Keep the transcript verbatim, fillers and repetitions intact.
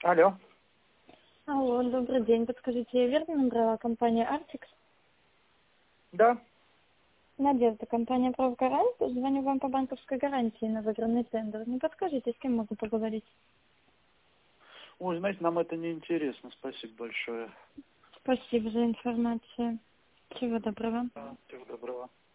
Алло. Алло, добрый день. Подскажите, я верно набрала компания Артикс? Да. Надежда, компания «Правгарант». Звоню вам по банковской гарантии на выигранный тендер. Не подскажите, с кем могу поговорить? Ой, знаете, нам это не интересно. Спасибо большое. Спасибо за информацию. Всего доброго. Да, всего доброго.